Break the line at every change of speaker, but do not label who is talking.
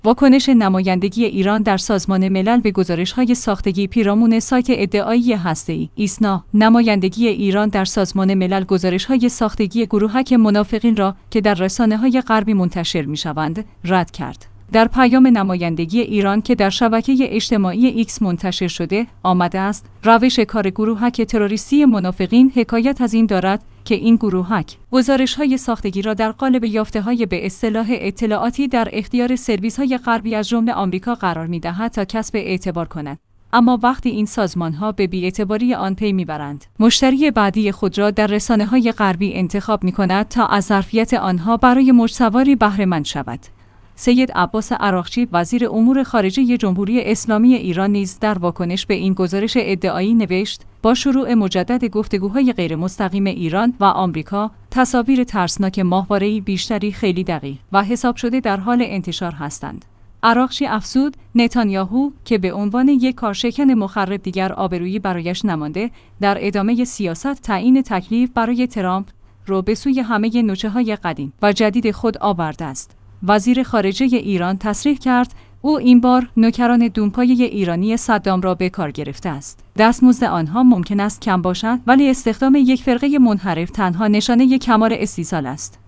واکنش نمایندگی ایران در سازمان ملل به گزارش‌های ساختگی پیرامون سایت ادعایی هسته‌ای ایسنا. نمایندگی ایران در سازمان ملل گزارش‌های ساختگی گروهک منافقین را که در رسانه‌های غربی منتشر می‌شوند رد کرد. در پیام نمایندگی ایران که در شبکه اجتماعی ایکس منتشر شده آمده است روش کار گروهک تروریستی منافقین حکایت از این دارد که این گروهک گزارش‌های ساختگی را در قالب یافته‌های به اصطلاح اطلاعاتی در اختیار سرویس‌های غربی از جمله آمریکا قرار می‌دهد تا کسب اعتبار کند. اما وقتی این سازمان‌ها به بی‌اعتباری آن پی می‌برند، مشتری بعدی خود را در رسانه‌های غربی انتخاب می‌کند تا از ظرفیت آنها برای موج‌سواری بهره‌مند شود. سید عباس عراقچی وزیر امور خارجه جمهوری اسلامی ایران نیز در واکنش به این گزارش ادعایی نوشت: با شروع مجدد گفتگوهای غیر مستقیم ایران و آمریکا، تصاویر ترسناک ماهواره‌ای بیشتری خیلی دقیق و حساب شده در حال انتشار هستند. عراقچی افزود: نتانیاهو که به عنوان یک کارشکن مخرب دیگر آبرویی برایش نمانده، در ادامه سیاست تعیین تکلیف برای ترامپ رو به سوی همه نوچه‌های قدیم و جدید خود آورده است. وزیر خارجه ایران تصریح کرد او این بار نوکران دونپایه ایرانی صدام را به کار گرفته است. دستمزد آنها ممکن است کم باشد، ولی استخدام یک فرقه منحرف تنها نشانه کمال استیصال است.